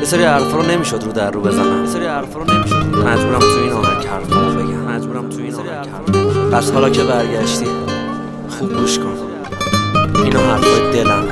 سری حرفا رو نمیشد رو در رو بزنم، مجبورم تو این آهنگ حرفا رو بگم. پس حالا که برگشتی خوب گوش کن، اینا حرفای دلمه.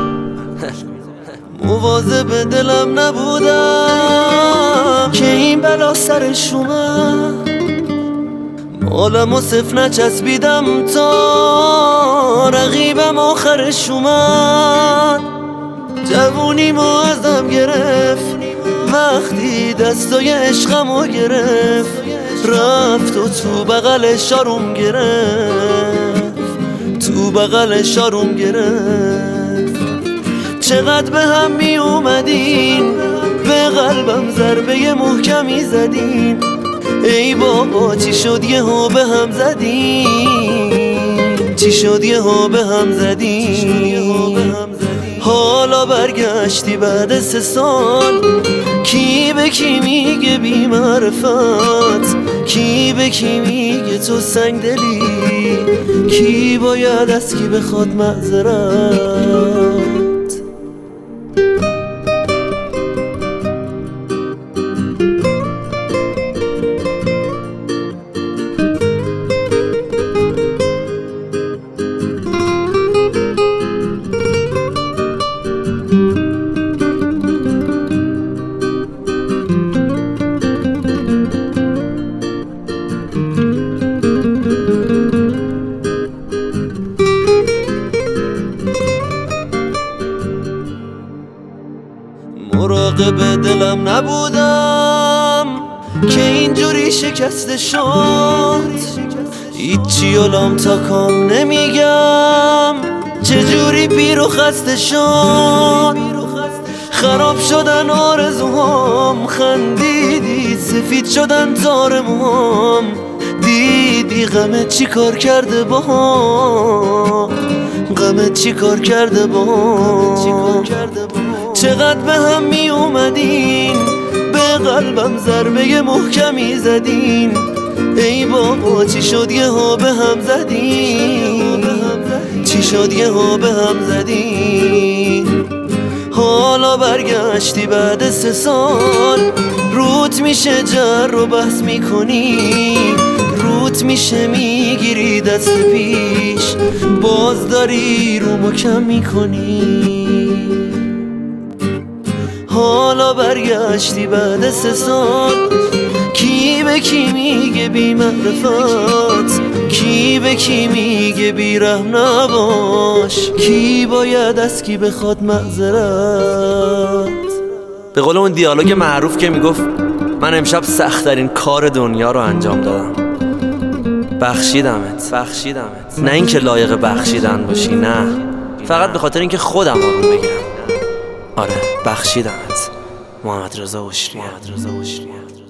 مواظب دلم نبودم که این بلا سرش اومد، مالمو صفر نچسبیدم تا رقیبم آخرش اومد. جوونیمو ازم گرفت وقتی دستای عشقمو گرفت، رفت و تو بغلش آروم گرفت، تو بغلش آروم گرفت. چقدر به هم می اومدین، به قلبم ضربه محکمی زدین. ای بابا چی شد یهو به هم زدین، چی شد یهو به هم زدین. حالا برگشتی بعد 3 سال، کی به کی میگه بی معرفت، کی به کی میگه تو سنگ دلی، کی باید از کی بخواد معذرت. مراقب دلم نبودم که اینجوری شکسته شد، هیچی علام تا کام نمیگم چجوری پیر و خسته شد. خراب شدن آرزوهام، خندیدی سفید شدن تار موهام، دیدی غمت چی کار کرده باهام، غمت چی کار کرده باهام. چقدر به هم می اومدین، به قلبم ضربه محکمی زدین. ای بابا چی شد یهو به هم زدین، چی شد یهو به هم زدین. حالا برگشتی بعد 3 سال، روت میشه جر و بحث میکنی، روت میشه میگیری دست پیش، باز داری رو کم میکنی. حالا برگشتی بعد 3 سال، کی به کی میگه بی معرفت، کی به کی میگه بی رحم نباش، کی باید از کی بخواد معذرت. به قول اون دیالوگ معروف که میگفت من امشب سخت‌ترین کار دنیا رو انجام دادم، بخشیدمت. نه اینکه لایق بخشیدن باشی، نه، فقط به خاطر اینکه خودم آروم بگیرم. آره بخشیدمت. محمد رضا بشری.